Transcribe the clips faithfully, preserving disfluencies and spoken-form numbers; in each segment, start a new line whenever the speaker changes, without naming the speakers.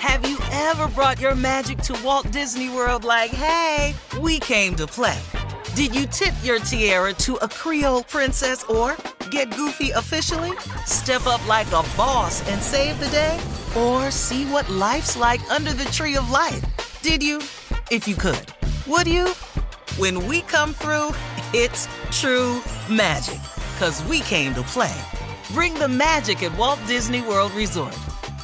Have you ever brought your magic to Walt Disney World like, hey, we came to play? Did you tip your tiara to a Creole princess or get goofy officially? Step up like a boss and save the day? Or see what life's like under the tree of life? Did you? If you could. Would you? When we come through, it's true magic. 'Cause we came to play. Bring the magic at Walt Disney World Resort.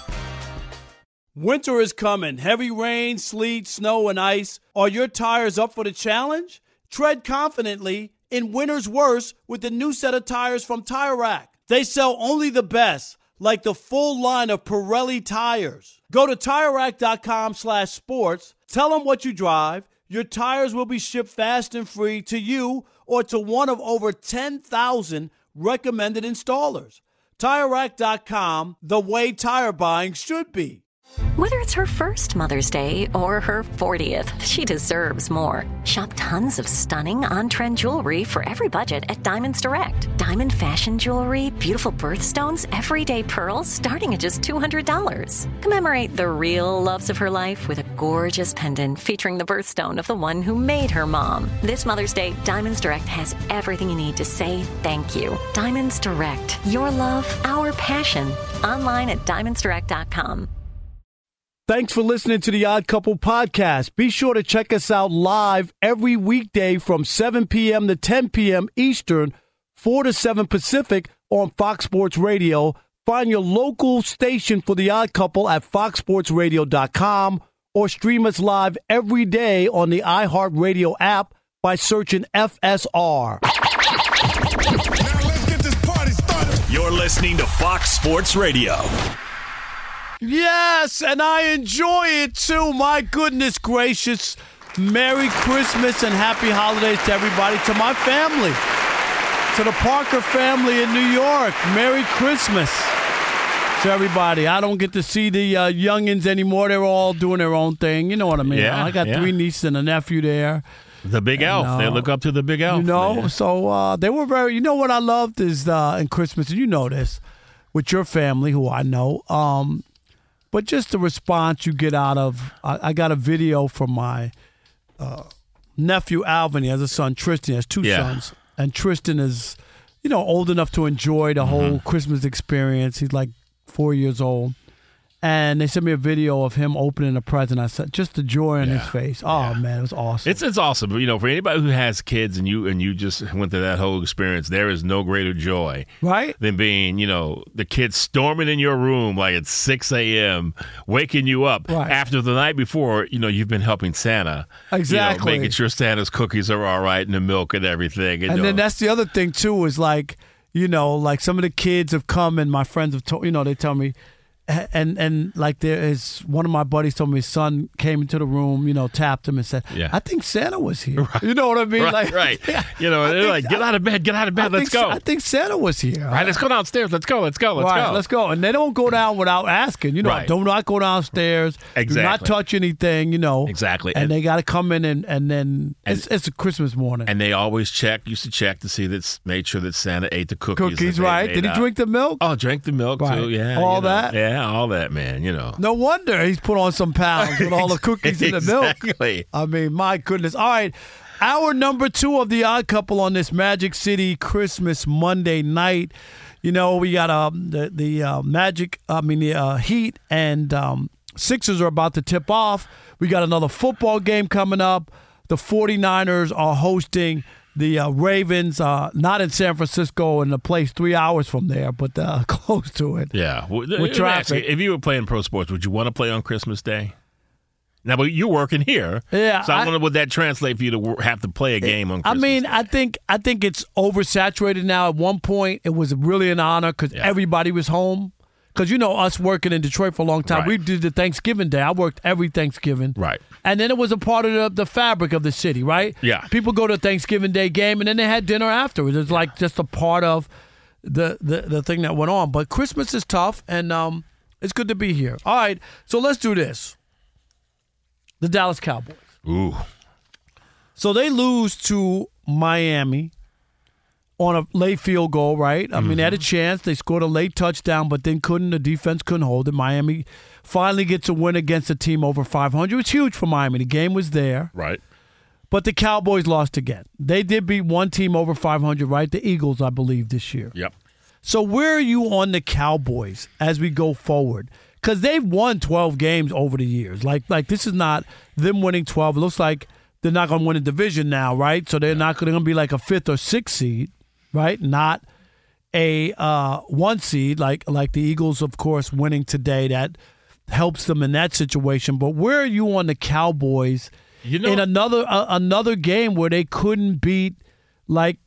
Winter is coming. Heavy rain, sleet, snow, and ice. Are your tires up for the challenge? Tread confidently in winter's worst with the new set of tires from Tire Rack. They sell only the best, like the full line of Pirelli tires. Go to Tire Rack dot com slash sports. Tell them what you drive. Your tires will be shipped fast and free to you or to one of over ten thousand recommended installers. Tire Rack dot com, the way tire buying should be.
Whether it's her first Mother's Day or her fortieth, she deserves more. Shop tons of stunning on-trend jewelry for every budget at Diamonds Direct. Diamond fashion jewelry, beautiful birthstones, everyday pearls starting at just two hundred dollars. Commemorate the real loves of her life with a gorgeous pendant featuring the birthstone of the one who made her mom. This Mother's Day, Diamonds Direct has everything you need to say thank you. Diamonds Direct. Your love, our passion. Online at diamonds direct dot com.
Thanks for listening to the Odd Couple podcast. Be sure to check us out live every weekday from seven p.m. to ten p.m. Eastern, four to seven Pacific on Fox Sports Radio. Find your local station for the Odd Couple at fox sports radio dot com or stream us live every day on the iHeartRadio app by searching F S R.
Now let's get this party started.
You're listening to Fox Sports Radio.
Yes, and I enjoy it too. My goodness gracious. Merry Christmas and happy holidays to everybody, to my family, to the Parker family in New York. Merry Christmas to everybody. I don't get to see the uh, youngins anymore. They're all doing their own thing. You know what I mean?
Yeah,
I got
yeah.
three nieces and a nephew there.
The big
And,
elf.
uh,
They look up to the big elf.
You know,
man.
so uh, they were very, you know what I loved is uh, in Christmas, and you know this, with your family, who I know, um, but just the response you get out of, I, I got a video from my uh, nephew Alvin. He has a son, Tristan. He has two
Yeah.
sons. And Tristan is, you know, old enough to enjoy the
Mm-hmm.
whole Christmas experience. He's like four years old. And they sent me a video of him opening a present. I said, just the joy on
Yeah.
his face. Oh, man, it was awesome.
It's it's awesome. You know, for anybody who has kids and you and you just went through that whole experience, there is no greater joy
right?
than being, you know, the kids storming in your room like at six a.m., waking you up
Right.
after the night before, you know, you've been helping Santa.
Exactly.
You know, making sure Santa's cookies are all right and the milk and everything.
And
you
then
know.
that's the other thing, too, is like, you know, like some of the kids have come and my friends have told, you know, they tell me, and and like there is, one of my buddies told me his son came into the room, you know, tapped him and said,
Yeah.
I think Santa was here. Right. You know what I mean?
Right,
like,
right.
Yeah,
You know,
I
they're
think-
like, get out of bed, get out of bed,
I
let's
think,
go.
I think Santa was here.
All right, let's go downstairs. Let's go, let's go, let's
right,
go.
let's go. And they don't go down without asking. You know,
Right.
do not go downstairs.
Exactly.
Do not touch anything, you know.
Exactly.
And,
And-
they got to come in and, and then it's, it's a Christmas morning.
And they always check, used to check to see that, made sure that Santa ate the cookies.
Cookies,
that they
right?
made
Did he
out.
drink the milk?
Oh, drank the milk
Right.
too. Yeah,
All
you know.
that?
Yeah, all that, man. You know.
No wonder he's put on some pounds with all the cookies and the milk.
Exactly.
I mean, my goodness. All right. Hour number two of The Odd Couple on this Magic City Christmas Monday night. You know, we got um, the, the uh, Magic, I mean, the uh, Heat and um, Sixers are about to tip off. We got another football game coming up. The 49ers are hosting the uh, Ravens, uh, not in San Francisco, in a place three hours from there, but uh, close to it.
Yeah. Well, let me ask
traffic.
you, if you were playing pro sports, would you want to play on Christmas Day? Now, but you're working here.
Yeah,
So I,
I-
wonder, would that translate for you to wor- have to play a game on
I
Christmas
mean,
Day?
I think I think it's oversaturated now. At one point, it was really an honor because
Yeah.
everybody was home. Because, you know, us working in Detroit for a long time,
Right.
we did the Thanksgiving Day. I worked every Thanksgiving.
Right.
And then it was a part of the, the fabric of the city, right?
Yeah.
People go to a Thanksgiving Day game, and then they had dinner afterwards. It's like just a part of the, the, the thing that went on. But Christmas is tough, and um, it's good to be here. All right, so let's do this. The Dallas Cowboys.
Ooh.
So they lose to Miami on a late field goal, right? I mm-hmm. mean, they had a chance. They scored a late touchdown, but then couldn't. The defense couldn't hold it. Miami finally gets a win against a team over five hundred. It's huge for Miami. The game was there.
Right.
But the Cowboys lost again. They did beat one team over five hundred, right? The Eagles, I believe, this year.
Yep.
So where are you on the Cowboys as we go forward? Because they've won twelve games over the years. Like, like this is not them winning twelve. It looks like they're not going to win a division now, right? So they're not going to be like a fifth or sixth seed, right? Not a uh, one seed like like the Eagles, of course, winning today. That helps them in that situation. But where are you on the Cowboys you know, in another uh, another game where they couldn't beat like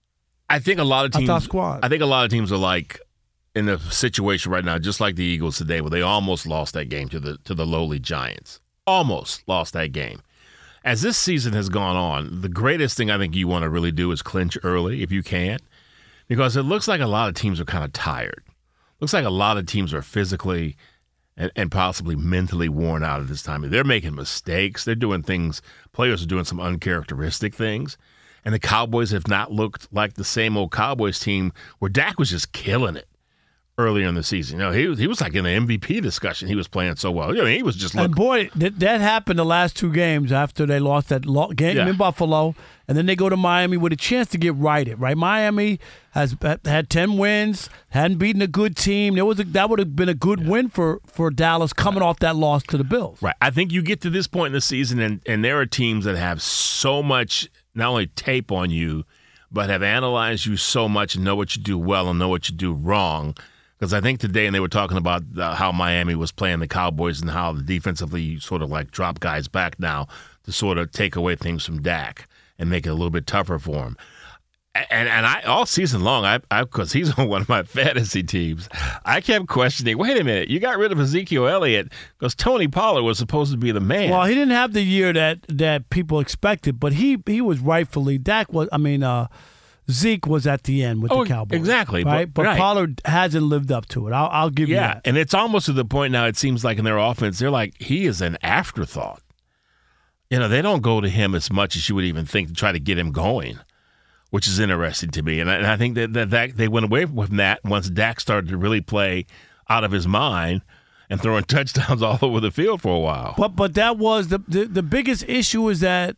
I think a lot of teams.
A squad.
I think a lot of teams are like in a situation right now, just like the Eagles today, where they almost lost that game to the to the lowly Giants. Almost lost that game. As this season has gone on, the greatest thing I think you want to really do is clinch early if you can, because it looks like a lot of teams are kind of tired. Looks like a lot of teams are physically and, and possibly mentally worn out at this time. They're making mistakes. They're doing things. Players are doing some uncharacteristic things. And the Cowboys have not looked like the same old Cowboys team where Dak was just killing it earlier in the season. You know, he was, he was like in the M V P discussion. He was playing so well. I mean, he was just looking.
And boy, that, that happened the last two games after they lost that lo- game yeah. in Buffalo. And then they go to Miami with a chance to get righted, right? Miami has had ten wins, hadn't beaten a good team. There was a, that would have been a good yeah. win for, for Dallas coming right. off that loss to the Bills.
Right. I think you get to this point in the season, and, and there are teams that have so much not only tape on you, but have analyzed you so much and know what you do well and know what you do wrong. Because I think today, and they were talking about uh, how Miami was playing the Cowboys and how the defensively sort of like drop guys back now to sort of take away things from Dak and make it a little bit tougher for him. And and I all season long, I because he's on one of my fantasy teams, I kept questioning, wait a minute, you got rid of Ezekiel Elliott because Tony Pollard was supposed to be the man.
Well, he didn't have the year that, that people expected, but he, he was rightfully, Dak was, I mean, uh, Zeke was at the end with
oh,
the Cowboys.
Exactly.
Right?
But,
but
right.
Pollard hasn't lived up to it. I'll, I'll give
yeah,
you that.
Yeah, and it's almost to the point now, it seems like in their offense, they're like, he is an afterthought. You know, they don't go to him as much as you would even think to try to get him going, which is interesting to me. And I, and I think that, that, that they went away from that once Dak started to really play out of his mind and throwing touchdowns all over the field for a while.
But but that was the the, the biggest issue is that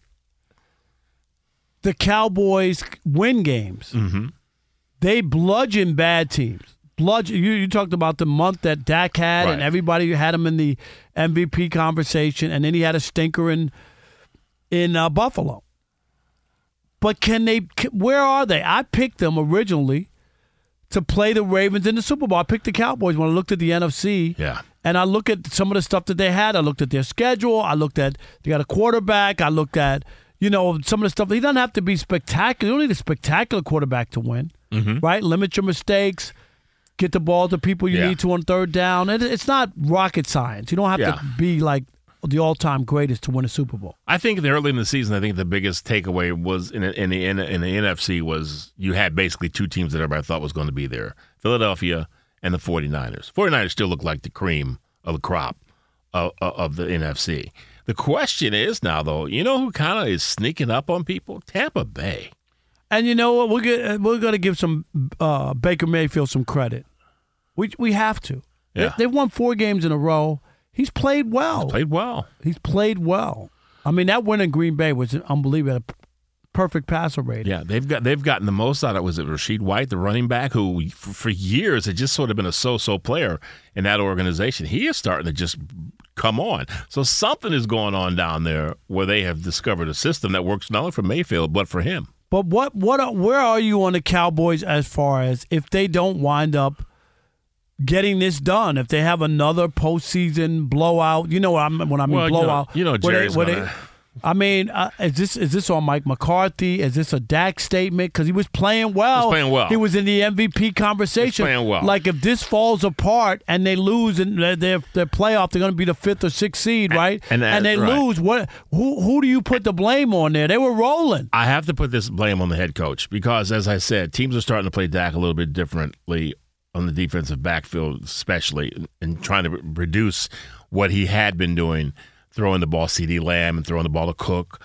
the Cowboys win games.
Mm-hmm.
They bludgeon bad teams. Bludgeon. You, you talked about the month that Dak had,
right.
and everybody had him in the M V P conversation, and then he had a stinker in in uh, Buffalo. But can they? Where are they? I picked them originally to play the Ravens in the Super Bowl. I picked the Cowboys when I looked at the N F C.
Yeah.
And I look at some of the stuff that they had. I looked at their schedule. I looked at they got a quarterback. I looked at you know some of the stuff. He doesn't have to be spectacular. You don't need a spectacular quarterback to win,
mm-hmm.
right? Limit your mistakes. Get the ball to people you
yeah.
need to on third down. It, it's not rocket science. You don't have
yeah.
to be like the all-time greatest to win a Super Bowl.
I think early in the season, I think the biggest takeaway was in, in the in, in the N F C was you had basically two teams that everybody thought was going to be there, Philadelphia and the 49ers. 49ers still look like the cream of the crop of, of the N F C. The question is now, though, you know who kind of is sneaking up on people? Tampa Bay.
And you know what? We're gonna, we're going to give some uh, Baker Mayfield some credit. We we have to.
Yeah.
They, they've won four games in a row. He's played well.
He's played well.
He's played well. I mean, that win in Green Bay was unbelievable. Perfect passer rating.
Yeah, they've got they've gotten the most out of it. Was it Rashid White, the running back, who for, for years had just sort of been a so-so player in that organization. He is starting to just come on. So something is going on down there where they have discovered a system that works not only for Mayfield but for him.
But what what where are you on the Cowboys as far as if they don't wind up getting this done, if they have another postseason blowout? You know what I mean, when I mean
well,
blowout.
You know, you know Jerry's
where they,
gonna...
where they, I mean, uh, is this is this on Mike McCarthy? Is this a Dak statement? Because he was playing well.
He was playing well.
He was in the M V P conversation.
He was playing well.
Like if this falls apart and they lose in their their, their playoff, they're going to be the fifth or sixth seed, right?
And, and,
and they
right.
lose. What? Who who do you put the blame on there? They were rolling.
I have to put this blame on the head coach because, as I said, teams are starting to play Dak a little bit differently on the defensive backfield, especially, and trying to reduce what he had been doing, throwing the ball CeeDee Lamb and throwing the ball to Cook.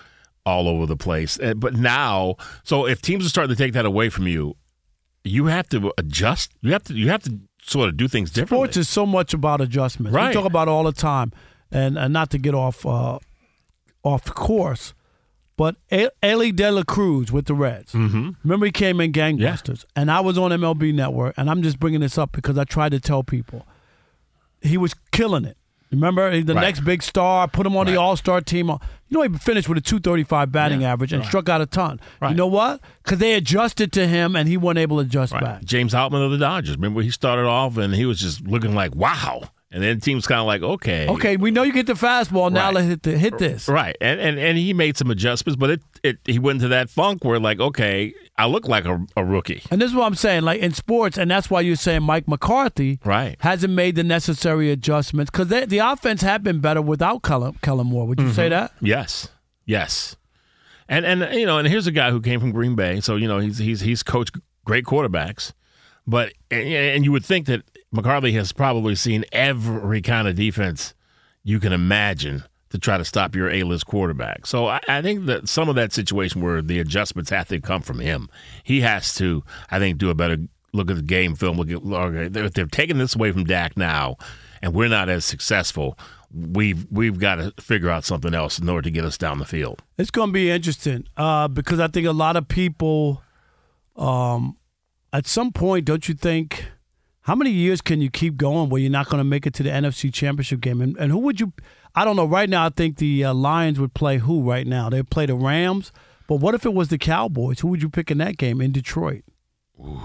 all over the place. But now, so if teams are starting to take that away from you, you have to adjust. You have to you have to sort of do things differently.
Sports is so much about adjustments.
Right.
We talk about it all the time, and, and not to get off uh, off course, but Ellie De La Cruz with the Reds.
Mm-hmm.
Remember he came in gangbusters, yeah. and I was on M L B Network, and I'm just bringing this up because I tried to tell people he was killing it. Remember, the
right.
next big star, put him on right. the All-Star team. You know, he finished with a two thirty-five batting
yeah.
average and
right.
struck out a ton.
Right.
You know what? Because they adjusted to him, and he wasn't able to adjust
right.
back.
James Outman of the Dodgers. Remember, he started off, and he was just looking like, wow. And then the team's kind of like, okay.
Okay, we know you get the fastball. Now
right.
let's hit, the, hit this.
Right. And, and and he made some adjustments, but it, it he went into that funk where, like, okay, I look like a, a rookie.
And this is what I'm saying, like in sports, and that's why you're saying Mike McCarthy
right.
hasn't made the necessary adjustments because the offense had been better without Kellen, Kellen Moore. Would you
mm-hmm.
say that?
Yes. Yes. And, and you know, and here's a guy who came from Green Bay, so, you know, he's he's he's coached great quarterbacks. But and, and you would think that McCarthy has probably seen every kind of defense you can imagine to try to stop your A-list quarterback. So I, I think that some of that situation where the adjustments have to come from him, he has to, I think, do a better look at the game film. Look at okay, they're, they're taking this away from Dak now, and we're not as successful. We've we've got to figure out something else in order to get us down the field.
It's going to be interesting uh, because I think a lot of people, um, at some point, don't you think? How many years can you keep going where you're not going to make it to the N F C Championship game? And, and who would you – I don't know. Right now I think the uh, Lions would play who right now? They play the Rams. But what if it was the Cowboys? Who would you pick in that game in Detroit?
Ooh.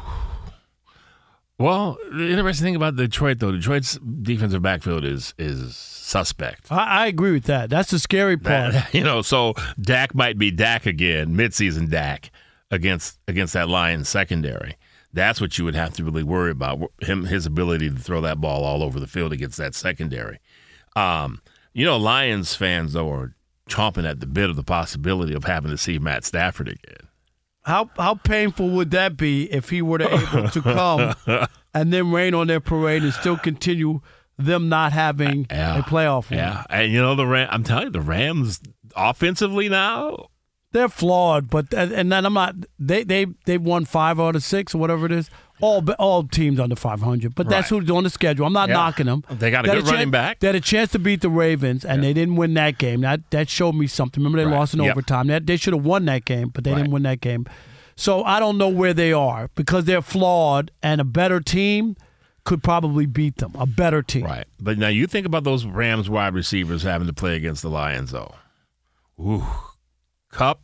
Well, the interesting thing about Detroit, though, Detroit's defensive backfield is is suspect.
I, I agree with that. That's the scary part.
That, you know, so Dak might be Dak again, midseason Dak, against against that Lions secondary. That's what you would have to really worry about, him, his ability to throw that ball all over the field against that secondary. Um, you know, Lions fans, though, are chomping at the bit of the possibility of having to see Matt Stafford again.
How how painful would that be if he were to able to come and then rain on their parade and still continue them not having
yeah.
a playoff win?
Yeah, and you know, the Ram, I'm telling you, the Rams offensively now,
they're flawed, but and then I'm not. They they they won five out of six or whatever it is. All all teams under five hundred, but that's
right.
who's on the schedule. I'm not
yeah.
knocking them.
They got a
they
good
a
running
chance,
back.
They had a chance to beat the Ravens, and yeah. they didn't win that game. That that showed me something. Remember, they
right.
lost in
yep.
overtime. That they should have won that game, but they
right.
didn't win that game. So I don't know where they are because they're flawed, and a better team could probably beat them. A better team,
right? But now you think about those Rams wide receivers having to play against the Lions, though. Ooh, Kupp.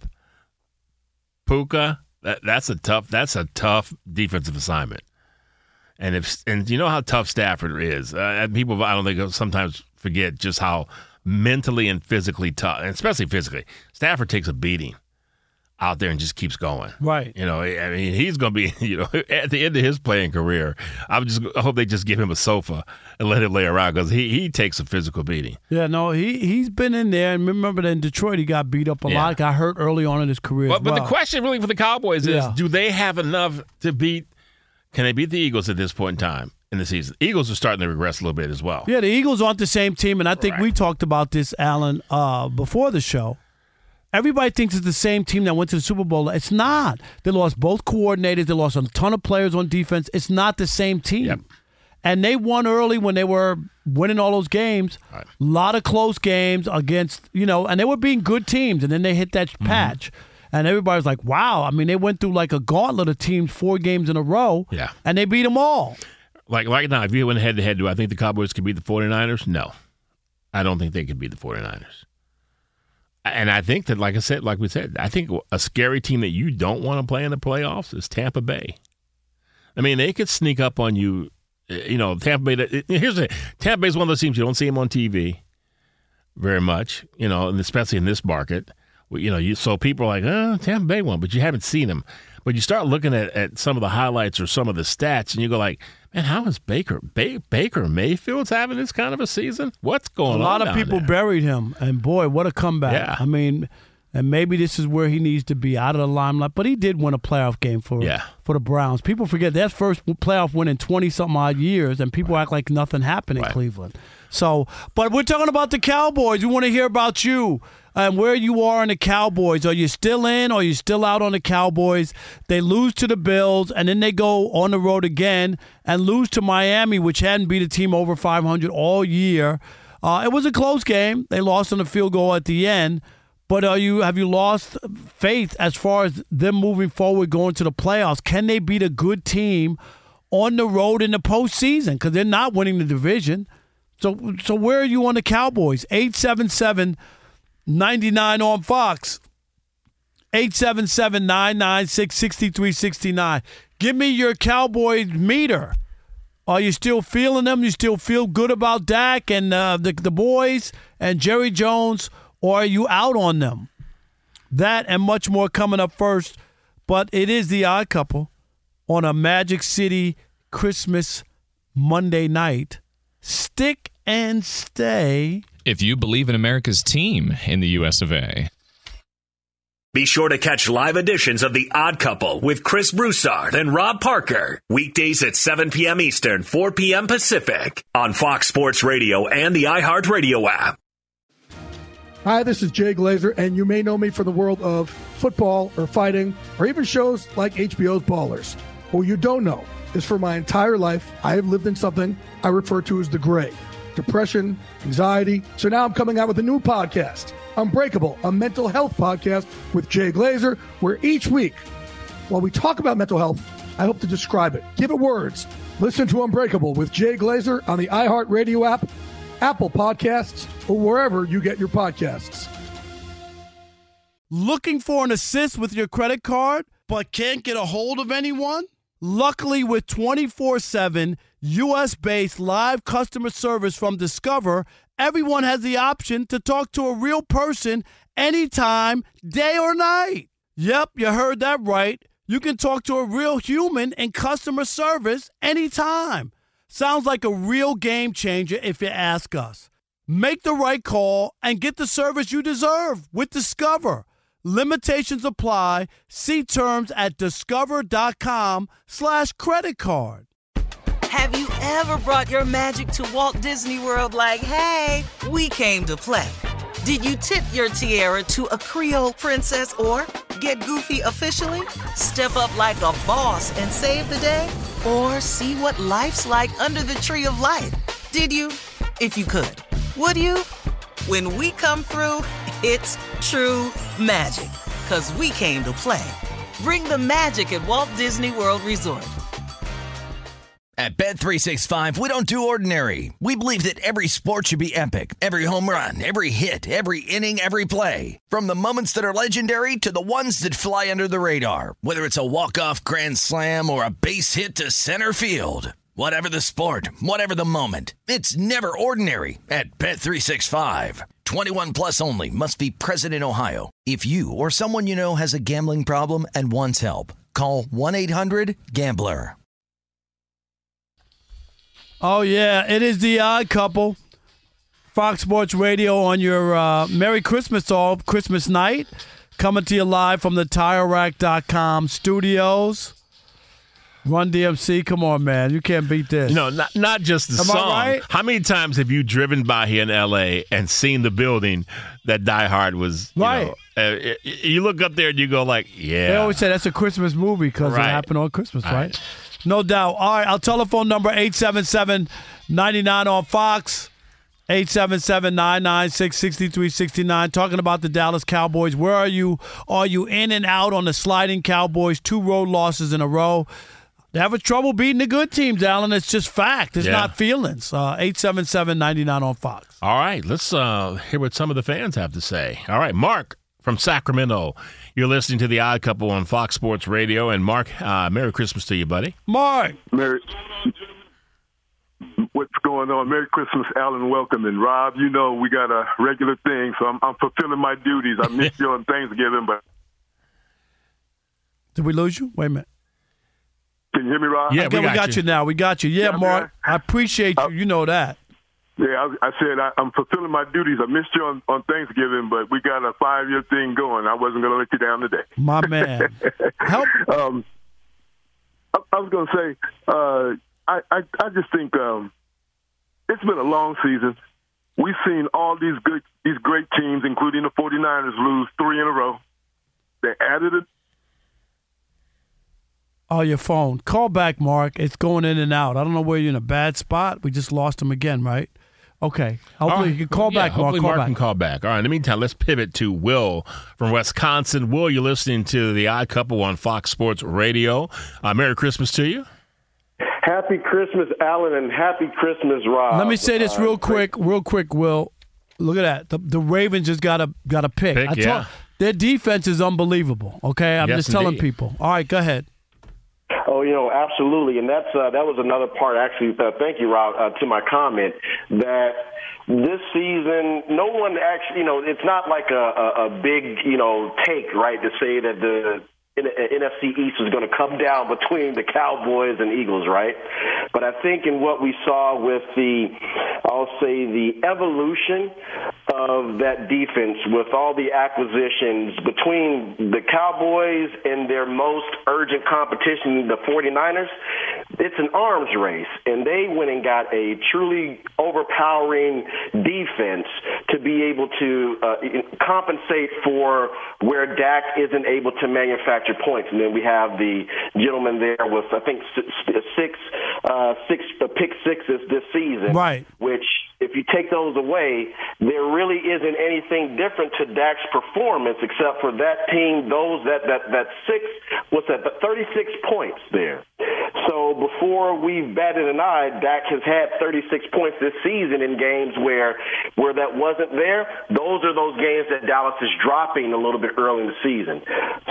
Puka, that, that's a tough. That's a tough defensive assignment, and if and you know how tough Stafford is. Uh, people, I don't think sometimes forget just how mentally and physically tough, and especially physically. Stafford takes a beating out there and just keeps going.
Right.
You know, I mean, he's going to be, you know, at the end of his playing career, I just I hope they just give him a sofa and let him lay around because he, he takes a physical beating.
Yeah, no, he, he's been in there. And remember that in Detroit, he got beat up a
yeah.
lot. Got hurt early on in his career
But,
as well.
but the question really for the Cowboys is,
yeah.
do they have enough to beat, can they beat the Eagles at this point in time in the season? The Eagles are starting to regress a little bit as well.
Yeah, the Eagles aren't the same team. And I think
right.
we talked about this, Alan, uh, before the show. Everybody thinks it's the same team that went to the Super Bowl. It's not. They lost both coordinators. They lost a ton of players on defense. It's not the same team.
Yep.
And they won early when they were winning all those games. A right. lot of close games against, you know, and they were being good teams. And then they hit that mm-hmm. patch. And everybody was like, wow. I mean, they went through like a gauntlet of teams four games in a row.
Yeah.
And they beat them all.
Like right now, if you went head-to-head, do I think the Cowboys could beat the 49ers? No. I don't think they could beat the 49ers. And I think that, like I said, like we said, I think a scary team that you don't want to play in the playoffs is Tampa Bay. I mean, they could sneak up on you. You know, Tampa Bay. Here's the Tampa Bay is one of those teams you don't see them on T V very much. You know, and especially in this market. You know, you so people are like, oh, Tampa Bay won, but you haven't seen them. But you start looking at, at some of the highlights or some of the stats, and you go like, man, how is Baker ba- Baker Mayfield's having this kind of a season? What's going on?
A lot
on
of people
there?
buried him, and boy, what a comeback!
Yeah.
I mean, and maybe this is where he needs to be, out of the limelight. But he did win a playoff game for
yeah.
for the Browns. People forget that's first playoff win in twenty something odd years, and people right. act like nothing happened in
right.
Cleveland. So, but we're talking about the Cowboys. We want to hear about you. and where you are on the Cowboys. Are you still in or are you still out on the Cowboys? They lose to the Bills, and then they go on the road again and lose to Miami, which hadn't beat a team over five hundred all year. Uh, it was a close game. They lost on a field goal at the end. But are you have you lost faith as far as them moving forward, going to the playoffs? Can they beat a good team on the road in the postseason? Because they're not winning the division. So so where are you on the Cowboys? eight seven seven, nine nine on Fox. eight seven seven, nine nine six, six three six nine. Give me your Cowboys meter. Are you still feeling them? You still feel good about Dak and uh, the, the boys and Jerry Jones? Or are you out on them? That and much more coming up first. But it is the Odd Couple on a Magic City Christmas Monday night. Stick and stay.
If you believe in America's team in the U S of A.
Be sure to catch live editions of The Odd Couple with Chris Broussard and Rob Parker. Weekdays at seven p.m. Eastern, four p.m. Pacific on Fox Sports Radio and the iHeartRadio app.
Hi, this is Jay Glazer, and you may know me from the world of football or fighting or even shows like H B O's Ballers. What you don't know is for my entire life, I have lived in something I refer to as the gray. Depression, anxiety. So now I'm coming out with a new podcast, Unbreakable, a mental health podcast with Jay Glazer, where each week, while we talk about mental health, I hope to describe it, give it words. Listen to Unbreakable with Jay Glazer on the iHeartRadio app, Apple Podcasts, or wherever you get your podcasts.
Looking for an assist with your credit card, but can't get a hold of anyone? Luckily, with twenty-four seven U S-based live customer service from Discover, everyone has the option to talk to a real person anytime, day or night. Yep, you heard that right. You can talk to a real human in customer service anytime. Sounds like a real game changer if you ask us. Make the right call and get the service you deserve with Discover. Limitations apply. See terms at discover.com slash credit card.
Have you ever brought your magic to Walt Disney World like, hey, we came to play? Did you tip your tiara to a Creole princess or get goofy officially? Step up like a boss and save the day? Or see what life's like under the tree of life? Did you? If you could. Would you? When we come through, it's true magic. 'Cause we came to play. Bring the magic at Walt Disney World Resort.
At Bet three sixty-five, we don't do ordinary. We believe that every sport should be epic. Every home run, every hit, every inning, every play. From the moments that are legendary to the ones that fly under the radar. Whether it's a walk-off grand slam or a base hit to center field. Whatever the sport, whatever the moment. It's never ordinary at Bet three sixty-five. twenty-one plus only. Must be present in Ohio. If you or someone you know has a gambling problem and wants help, call one eight hundred gambler.
Oh, yeah, it is the Odd Couple. Fox Sports Radio on your uh, Merry Christmas all Christmas night. Coming to you live from the Tire Rack dot com studios. Run D M C, come on, man. You can't beat this.
No, not not just the
Am
song.
I right?
How many times have you driven by here in L A and seen the building that Die Hard was, you
right.
know, uh, you look up there and you go like, yeah.
They always say that's a Christmas movie because
Right.
it happened on Christmas, right?
Right.
No doubt. All right, our telephone number, eight seven seven, nine nine on Fox, eight seven seven, nine nine six, six three six nine. Talking about the Dallas Cowboys. Where are you? Are you in and out on the sliding Cowboys? Two road losses in a row. They have a trouble beating the good teams, Alan. It's just fact. It's
Yeah.
not feelings. Uh, eight seven seven, nine nine on Fox.
All right, let's uh, hear what some of the fans have to say. All right, Mark from Sacramento. You're listening to The Odd Couple on Fox Sports Radio. And, Mark, uh, Merry Christmas to you, buddy.
Mark.
Merry, what's going on? Merry Christmas, Alan. Welcome. And, Rob, you know we got a regular thing, so I'm, I'm fulfilling my duties. I missed you on Thanksgiving, but...
Did we lose you? Wait a minute.
Can you hear me, Rob?
Yeah,
Okay,
we got,
we got you.
you
now. We got you. Yeah,
Yeah,
Mark.
man.
I appreciate you. You know that.
Yeah, I, I said I, I'm fulfilling my duties. I missed you on, on Thanksgiving, but we got a five-year thing going. I wasn't going to let you down today.
My man. Help.
um, I, I was going to say, uh, I, I, I just think um, it's been a long season. we've seen all these good, these great teams, including the 49ers, lose three in a row. They added it.
Oh, your phone. Call back, Mark. It's going in and out. I don't know where you're in a bad spot. We just lost him again, right? Okay. Hopefully
right.
you can call
yeah,
back, Mark.
Hopefully
call
Mark
back.
can call back. All right. In the meantime, let's pivot to Will from Wisconsin. Will, you're listening to The Odd Couple on Fox Sports Radio. Uh, Merry Christmas to you.
Happy Christmas, Alan, and happy Christmas, Rob.
Let me say this
uh,
real quick, real quick, Will. Look at that. The, the Ravens just got a got a pick.
pick
I
yeah.
told, their defense is unbelievable. Okay, I'm
yes,
just telling
indeed.
people. All right, go ahead.
Oh, you know, absolutely, and that's uh, that was another part. Actually, uh, thank you, Rob, uh, to my comment that this season, no one actually, you know, it's not like a, a, a big, you know, take, right, to say that the N F C East is going to come down between the Cowboys and Eagles, right? But I think in what we saw with the, I'll say the evolution of that defense with all the acquisitions between the Cowboys and their most urgent competition, the 49ers, it's an arms race. And they went and got a truly overpowering defense to be able to uh, compensate for where Dak isn't able to manufacture points. And then we have the gentleman there with, I think, six, uh, six uh, pick sixes this season.
Right.
Which, if you take those away, there really isn't anything different to Dak's performance except for that team, those, that, that, that six, what's that, the thirty-six points there. So before we've batted an eye, Dak has had thirty-six points this season in games where where that wasn't there. Those are those games that Dallas is dropping a little bit early in the season.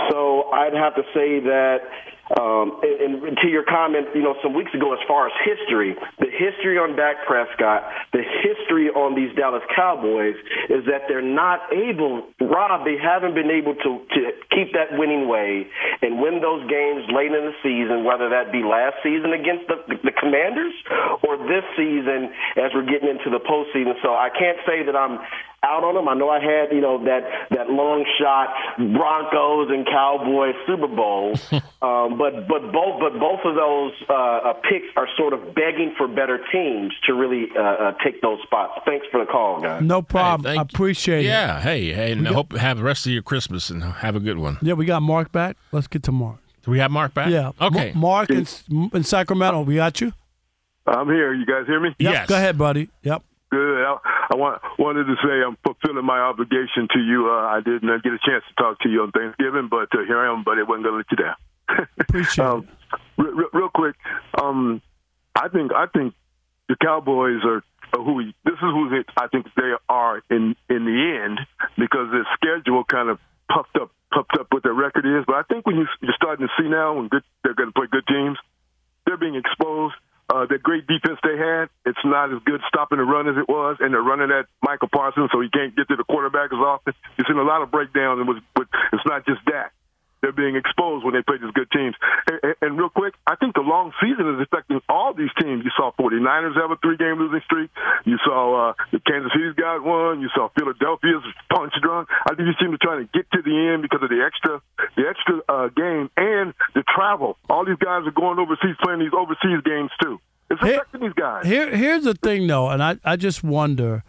So I'd have to say that, um, and, and to your comment, you know, some weeks ago, as far as history, the history on Dak Prescott, the history on these Dallas Cowboys is that they're not able, Rob, they haven't been able to, to keep that winning way and win those games late in the season, whether that be last season against the, the, the Commanders or this season as we're getting into the postseason. So I can't say that I'm out on them. I know I had, you know, that, that long shot Broncos and Cowboys Super Bowl, um, but but both but both of those uh, picks are sort of begging for better teams to really uh, uh, take those spots. Thanks for the call, guys.
No problem.
Hey,
I appreciate
yeah,
it.
Yeah, hey, hey, and I hope you have the rest of your Christmas and have a good one.
Yeah, we got Mark back. Let's get to Mark.
Do we have Mark back?
Yeah.
Okay.
M- Mark in, in Sacramento, we got you?
I'm here. You guys hear me?
Yep.
Yes.
Go ahead, buddy. Yep.
Good. I, I want, wanted to say I'm fulfilling my obligation to you. Uh, I didn't uh, get a chance to talk to you on Thanksgiving, but uh, here I am, but it wasn't going to let you down.
Appreciate
um,
it.
Real, real quick, um, I think I think the Cowboys are, are who we, this is who they, I think they are in, in the end because their schedule kind of puffed up puffed up what their record is. But I think when you, you're starting to see now when good, they're going to play good teams, they're being exposed. Uh, the great defense they had, it's not as good stopping the run as it was, and they're running at Michael Parsons, so he can't get to the quarterback as often. You've seen a lot of breakdowns, and with, with, it's not just that. They're being exposed when they play these good teams. And, and, and real quick, I think the long season is affecting all these teams. You saw 49ers have a three-game losing streak. You saw uh, the Kansas City's got one. You saw Philadelphia's punch drunk. I think these teams are trying to get to the end because of the extra the extra uh, game and the travel. All these guys are going overseas playing these overseas games, too. It's affecting
here,
these guys.
Here, here's the thing, though, and I, I just wonder,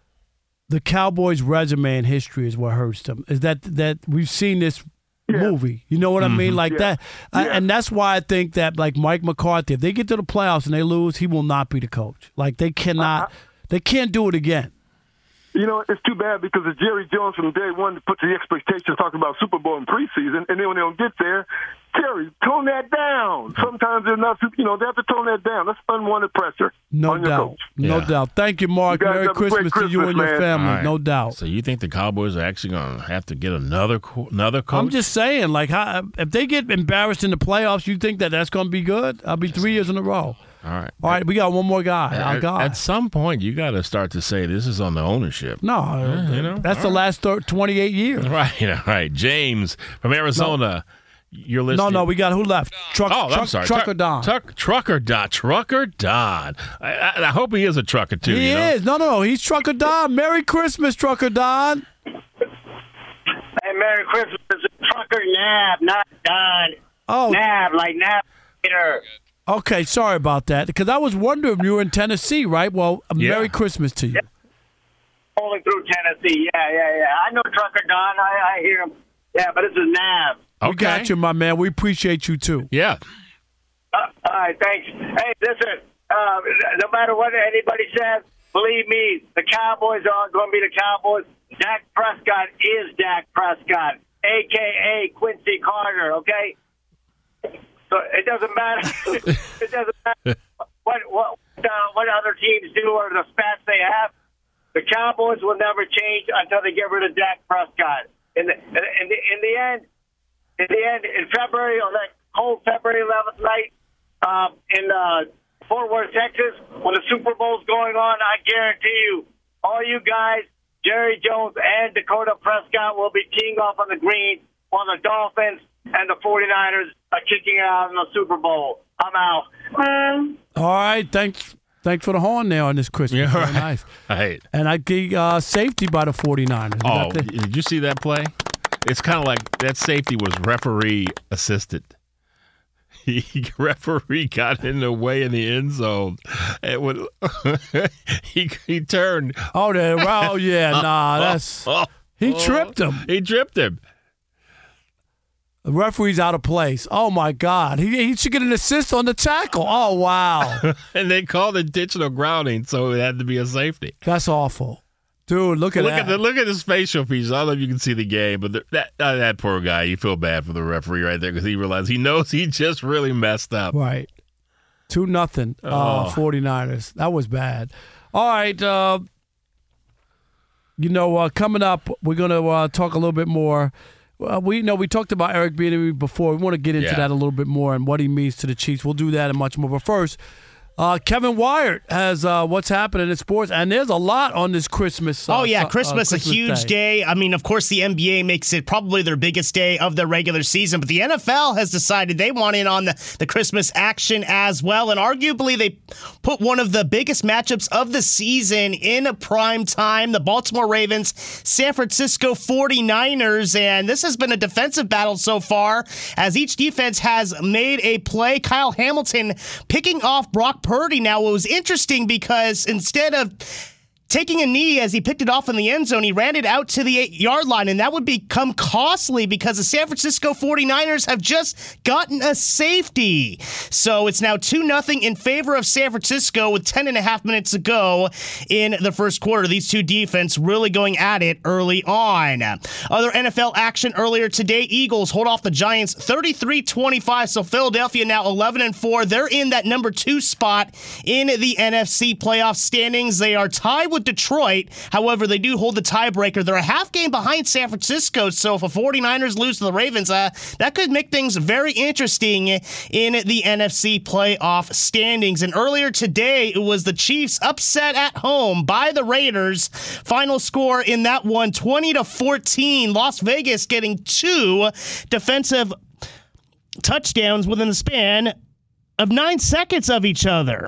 the Cowboys' resume and history is what hurts them, is that that we've seen this yeah. movie. You know what mm-hmm. I mean? Like yeah. that. Yeah. I, and that's why I think that, like Mike McCarthy, if they get to the playoffs and they lose, he will not be the coach. Like, they cannot, uh, they can't do it again.
You know, it's too bad because it's Jerry Jones from day one that puts the expectations talking about Super Bowl in preseason, and then when they don't get there, Terry, tone that down. Sometimes they're not, you know, they have to tone that down. That's unwanted pressure.
No
on
doubt.
Your coach.
No
yeah.
doubt. Thank you, Mark.
You
Merry Christmas,
Christmas
to you and your
man.
family.
Right.
No doubt.
So you think the Cowboys are actually going to have to get another co- another coach?
I'm just saying, like, how, if they get embarrassed in the playoffs, you think that that's going to be good? I'll be three years in a row.
All right.
All right, we got one more guy. Our
At,
guy.
at some point, you got to start to say this is on the ownership.
No,
yeah, you know?
that's
All
the
right.
last thir- twenty-eight years.
Right, all right. James from Arizona. No. You're listening.
No, no, we got who left? Truck,
oh,
truck,
I'm sorry.
Trucker Don.
Truck, trucker Don. Trucker Don. I, I, I hope he is a trucker, too.
He
you know?
is. No, no, no. He's Trucker Don. Merry Christmas, Trucker Don.
Hey, Merry Christmas. Trucker Nab, not Don.
Oh.
Nab, like Nab Peter.
Okay, sorry about that. Because I was wondering, you were in Tennessee, right? Well,
yeah.
Merry Christmas to you.
Yeah. rolling through Tennessee. Yeah, yeah, yeah. I know Trucker Don. I, I hear him. Yeah, but this is Nav.
Okay. We got you, my man. We appreciate you, too.
Yeah.
Uh, all right, thanks. Hey, listen, uh, no matter what anybody says, believe me, the Cowboys are going to be the Cowboys. Dak Prescott is Dak Prescott, a k a. Quincy Carter, okay? So it doesn't matter. It doesn't matter what what uh, what other teams do or the stats they have. The Cowboys will never change until they get rid of Dak Prescott. In the in the, in the end, in the end, in February, on that cold February eleventh night, um, in uh, Fort Worth, Texas, when the Super Bowl's going on, I guarantee you, all you guys, Jerry Jones and Dakota Prescott, will be teeing off on the green while the Dolphins and the 49ers are kicking out in the Super Bowl. I'm out. Um,
All right, thanks. Thanks for the horn there on this Christmas.
Yeah,
Very
right.
nice.
Right.
And I get uh, safety by the 49ers.
Oh, did you see that play? It's kind of like that safety was referee assisted. He referee got in the way in the end zone. It would, he he turned.
Oh, there. Oh, yeah. Nah, that's he tripped him.
He tripped him.
The referee's out of place. Oh, my God. He, he should get an assist on the tackle. Oh, wow.
And they called intentional grounding, so it had to be a safety.
That's awful. Dude, look at
look
that.
At the, look at his facial features. I don't know if you can see the game, but the, that uh, that poor guy, you feel bad for the referee right there because he realized he knows he just really messed up.
Right. two nothing
Oh.
uh, 49ers. That was bad. All right. Uh, you know, uh, coming up, we're going to uh, talk a little bit more. Uh, we you know we talked about Eric Bieniemy before. We want to get into
Yeah.
that a little bit more and what he means to the Chiefs. We'll do that and much more. But first, uh, Kevin Wyatt has uh, what's happening in sports, and there's a lot on this Christmas. Uh,
oh yeah,
uh,
Christmas,
Christmas
a huge
day.
day. I mean, of course, the N B A makes it probably their biggest day of the regular season, but the N F L has decided they want in on the, the Christmas action as well, and arguably they put one of the biggest matchups of the season in prime time, the Baltimore Ravens, San Francisco 49ers, and this has been a defensive battle so far as each defense has made a play. Kyle Hamilton picking off Brock Purdy. Now, it was interesting because instead of taking a knee as he picked it off in the end zone, he ran it out to the eight-yard line, and that would become costly because the San Francisco 49ers have just gotten a safety. So it's now two nothing in favor of San Francisco with ten and a half minutes to go in the first quarter. These two defense really going at it early on. Other N F L action earlier today, Eagles hold off the Giants thirty-three twenty-five, so Philadelphia now eleven and four. They're in that number two spot in the N F C playoff standings. They are tied with Detroit. However, they do hold the tiebreaker. They're a half game behind San Francisco, so if the 49ers lose to the Ravens, uh, that could make things very interesting in the N F C playoff standings. And earlier today, it was the Chiefs upset at home by the Raiders. Final score in that one, twenty to fourteen. Las Vegas getting two defensive touchdowns within the span of nine seconds of each other.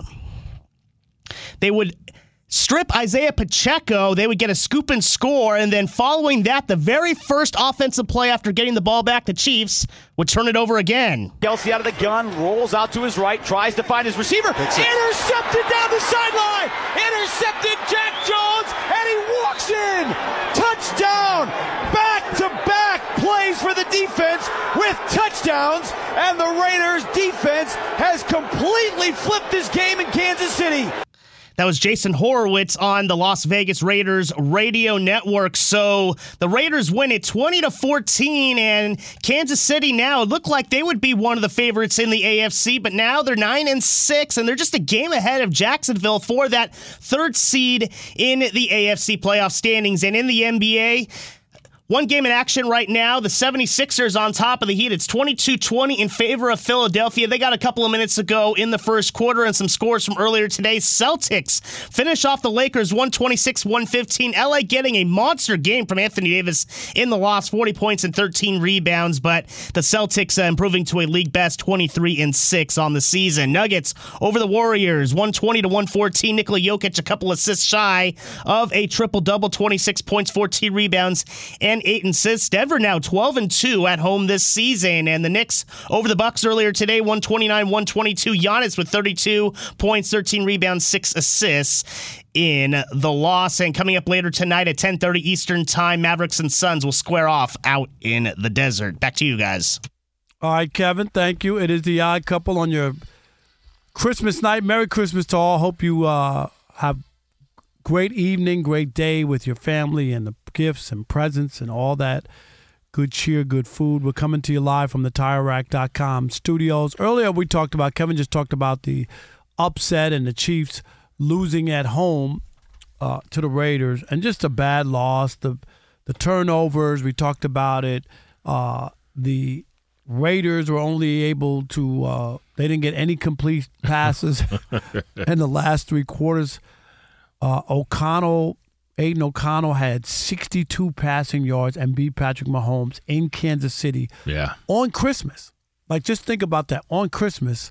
They would strip Isaiah Pacheco, they would get a scoop and score, and then following that, the very first offensive play after getting the ball back, the Chiefs would turn it over again.
Kelsey out of the gun, rolls out to his right, tries to find his receiver. Intercepted down the sideline! Intercepted Jack Jones, and he walks in! Touchdown! Back-to-back plays for the defense with touchdowns, and the Raiders defense has completely flipped this game in Kansas City.
That was Jason Horowitz on the Las Vegas Raiders radio network. So the Raiders win it twenty to fourteen, and Kansas City now look like they would be one of the favorites in the A F C, but now they're nine and six, and they're just a game ahead of Jacksonville for that third seed in the A F C playoff standings. And in the N B A, one game in action right now, the 76ers on top of the Heat. It's twenty-two twenty in favor of Philadelphia. They got a couple of minutes to go in the first quarter, and some scores from earlier today. Celtics finish off the Lakers one twenty-six one fifteen. L A getting a monster game from Anthony Davis in the loss, forty points and thirteen rebounds, but the Celtics uh, improving to a league best twenty-three and six on the season. Nuggets over the Warriors one twenty to one fourteen. Nikola Jokic a couple assists shy of a triple-double, twenty-six points, fourteen rebounds, and eight assists. Denver now twelve and two at home this season, and the Knicks over the Bucks earlier today, one twenty-nine one twenty-two. Giannis with thirty-two points, thirteen rebounds, six assists. in the loss. And coming up later tonight at ten thirty Eastern Time, Mavericks and Suns will square off out in the desert. Back to you guys.
All right, Kevin, thank you. It is the Odd Couple on your Christmas night. Merry Christmas to all. Hope you uh, have great evening, great day with your family and the gifts and presents and all that good cheer, good food. We're coming to you live from the Tire Rack dot com studios. Earlier we talked about, Kevin just talked about the upset and the Chiefs losing at home uh, to the Raiders, and just a bad loss. The the turnovers, we talked about it. Uh, the Raiders were only able to, uh, they didn't get any complete passes in the last three quarters. Uh, O'Connell, Aiden O'Connell had sixty-two passing yards and beat Patrick Mahomes in Kansas City
yeah.
on Christmas. Like, just think about that, on Christmas.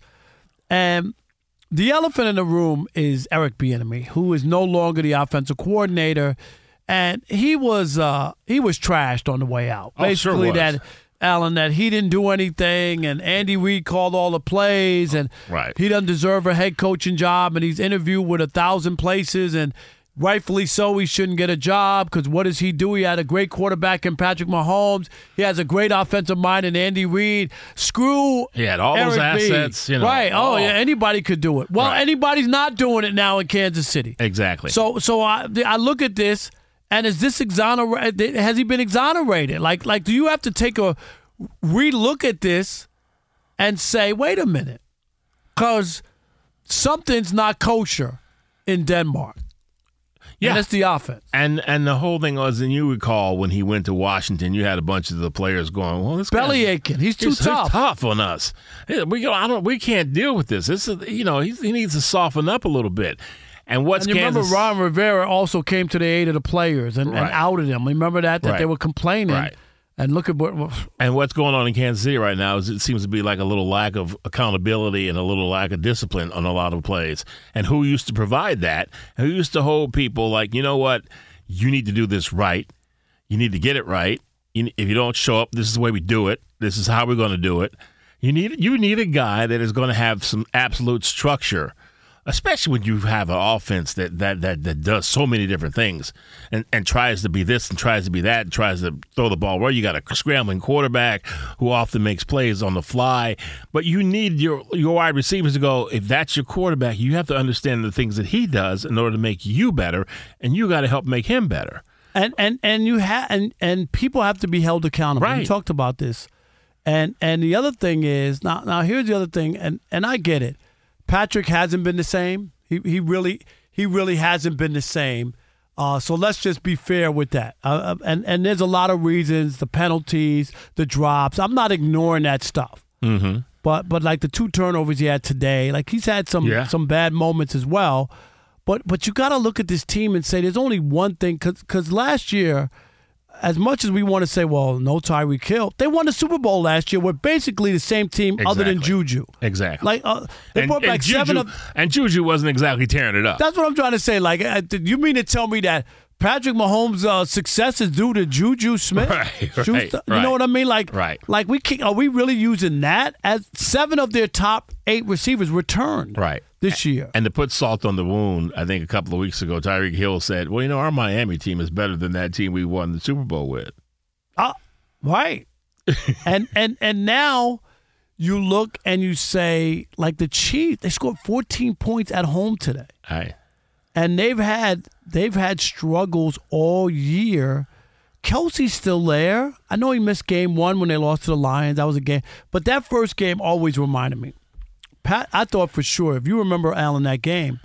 And the elephant in the room is Eric Bieniemy, who is no longer the offensive coordinator, and he was uh, he was trashed on the way out.
Oh,
Basically,
sure
that Alan, that he didn't do anything, and Andy Reid called all the plays, and
right.
he doesn't deserve a head coaching job, and he's interviewed with a thousand places, and rightfully so, he shouldn't get a job, because what does he do? He had a great quarterback in Patrick Mahomes. He has a great offensive mind in Andy Reid. Screw
He had all
Eric
those
B.
assets. You know.
Right. Oh,
oh,
yeah, anybody could do it. Well,
right.
anybody's not doing it now in Kansas City.
Exactly.
So so I, I look at this, and is this exonerated? Has he been exonerated? Like, like, do you have to take a re-look at this and say, wait a minute, because something's not kosher in Denmark.
Yeah,
and it's the offense.
And and the whole thing was, and you recall when he went to Washington, you had a bunch of the players going, "Well, this
belly
guy's,
aching. He's too
he's,
tough.
He's tough on us. We I don't. We can't deal with this. This is, you know, he's, he needs to soften up a little bit." And what's
and you
Kansas?
remember Ron Rivera also came to the aid of the players and,
Right.
and outed them. Remember that that
Right.
they were complaining.
Right.
And look at what.
And what's going on in Kansas City right now is it seems to be like a little lack of accountability and a little lack of discipline on a lot of plays. And who used to provide that? Who used to hold people like, you know what? You need to do this right. You need to get it right. You, if you don't show up, this is the way we do it. This is how we're going to do it. You need you need a guy that is going to have some absolute structure, especially when you have an offense that that that, that does so many different things and, and tries to be this and tries to be that and tries to throw the ball where you got a scrambling quarterback who often makes plays on the fly. But you need your your wide receivers to go, if that's your quarterback, you have to understand the things that he does in order to make you better, and you got to help make him better.
And and and you have and, and people have to be held accountable.
Right.
We talked about this. And and the other thing is, now now here's the other thing, and, and I get it. Patrick hasn't been the same. He he really he really hasn't been the same. Uh, so let's just be fair with that. Uh, and and there's a lot of reasons: the penalties, the drops. I'm not ignoring that stuff.
Mm-hmm.
But but like the two turnovers he had today, like he's had some
Yeah.
some bad moments as well. But but you got to look at this team and say there's only one thing, because because last year, as much as we want to say, well, no Tyreek Hill, they won the Super Bowl last year with basically the same team other than
Exactly.
Juju.
Exactly.
Like uh, they
and,
brought
and
back
Juju,
seven of.
and Juju wasn't exactly tearing it up.
That's what I'm trying to say. Like, uh, you mean to tell me that Patrick Mahomes' uh, success is due to Juju Smith?
Right,
Ju-
right,
you
right.
know what I mean? Like,
Right.
like we can, are we really using that as seven of their top eight receivers returned
Right.
this year?
And to put salt on the wound, I think a couple of weeks ago, Tyreek Hill said, well, you know, our Miami team is better than that team we won the Super Bowl with.
Uh, right. and and and now you look and you say, like the Chiefs, they scored fourteen points at home today.
Right.
And they've had they've had struggles all year. Kelsey's still there. I know he missed game one when they lost to the Lions. That was a game. But that first game always reminded me. Pat, I thought for sure, if you remember, Alan, that game,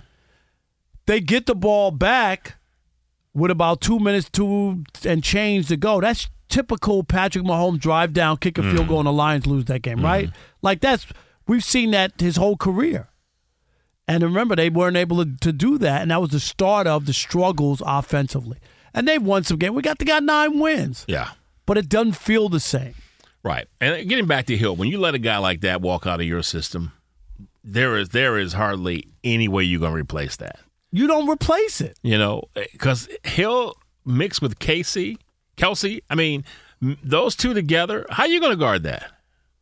they get the ball back with about two minutes to and change to go. That's typical Patrick Mahomes drive down, kick a field goal, and the Lions lose that game, right? Like that's we've seen that his whole career. And remember, they weren't able to, to do that, and that was the start of the struggles offensively. And they've won some games. We got they got nine wins.
Yeah.
But it doesn't feel the same.
Right. And getting back to Hill, when you let a guy like that walk out of your system, there is there is hardly any way you're going to replace that.
You don't replace it.
You know, because Hill mixed with Casey, Kelsey, I mean, m- those two together, how are you going to guard that?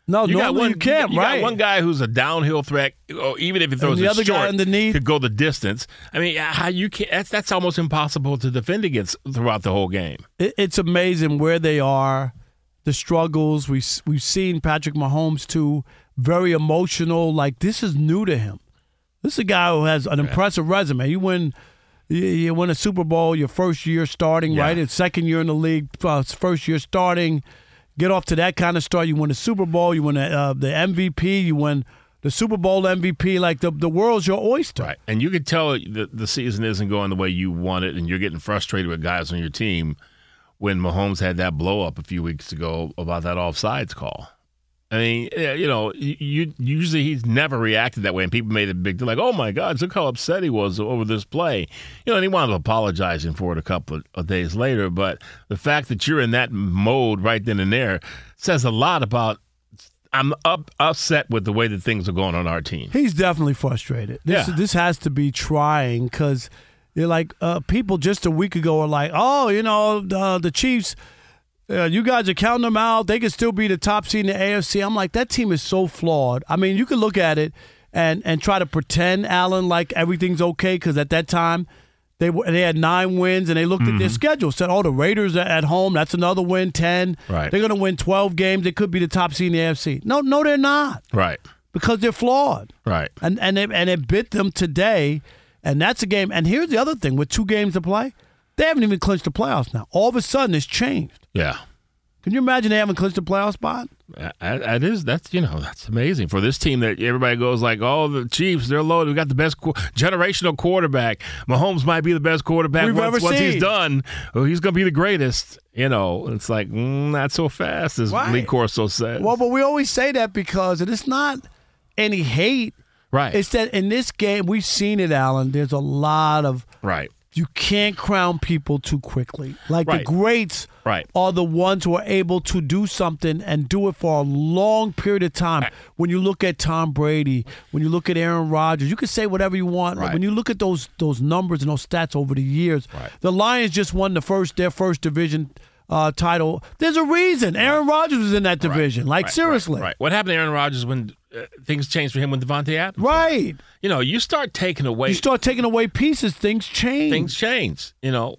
No,
you got one,
you can't,
you
right?
got one guy who's a downhill threat, or even if he throws
and the
it
other
short,
guy underneath
could go the distance. I mean, how you can that's that's almost impossible to defend against throughout the whole game.
It, it's amazing where they are, the struggles. We we've seen Patrick Mahomes too, very emotional. Like this is new to him. This is a guy who has an yeah. impressive resume. You win. You win a Super Bowl your first year starting, yeah. right? It's second year in the league, uh, first year starting. Get off to that kind of start. You win the Super Bowl. You win uh, the M V P. You win the Super Bowl M V P. Like the the world's your oyster.
Right. And you could tell the, the season isn't going the way you want it, and you're getting frustrated with guys on your team when Mahomes had that blow up a few weeks ago about that offsides call. I mean, you know, you usually he's never reacted that way, and people made a big deal, like, "Oh my God, look how upset he was over this play." You know, and he wound up apologizing for it a couple of days later. But the fact that you're in that mode right then and there says a lot about. I'm up, upset with the way that things are going on our team.
He's definitely frustrated. This
yeah.
this has to be trying because you're like uh, people just a week ago are like, "Oh, you know, the, the Chiefs." Uh, you guys are counting them out. They could still be the top seed in the A F C. I'm like, that team is so flawed. I mean, you could look at it and, and try to pretend, Allen, like everything's okay because at that time they were, they had nine wins and they looked mm-hmm. at their schedule. Said, oh, the Raiders are at home. That's another win, ten.
Right.
They're going to win twelve games. They could be the top seed in the A F C. No, no, they're not.
Right.
Because they're flawed.
Right.
And and it, and it bit them today, and that's a game. And here's the other thing. With two games to play, they haven't even clinched the playoffs now. All of a sudden, it's changed.
Yeah.
Can you imagine they haven't clinched a playoff spot?
That is, that's, you know, that's amazing for this team that everybody goes like, oh, the Chiefs, they're loaded. We got the best qu- generational quarterback. Mahomes might be the best quarterback
We've
once,
ever
once
seen.
he's done. Oh, he's going to be the greatest. You know, it's like, mm, not so fast, as
right.
Lee Corso says.
Well, but we always say that because it is not any hate.
Right.
It's that in this game, we've seen it, Allen. There's a lot of.
Right.
You can't crown people too quickly. Like
right.
the greats
right.
are the ones who are able to do something and do it for a long period of time. Right. When you look at Tom Brady, when you look at Aaron Rodgers, you can say whatever you want.
Right.
When you look at those those numbers and those stats over the years,
right.
the Lions just won the first their first division uh, title. There's a reason. Aaron Rodgers was in that division.
Right.
Like
right.
seriously.
Right. right. What happened to Aaron Rodgers when uh, things changed for him with Devontae Adams?
Right.
You know, you start taking away.
You start taking away pieces, things change.
Things change. You know,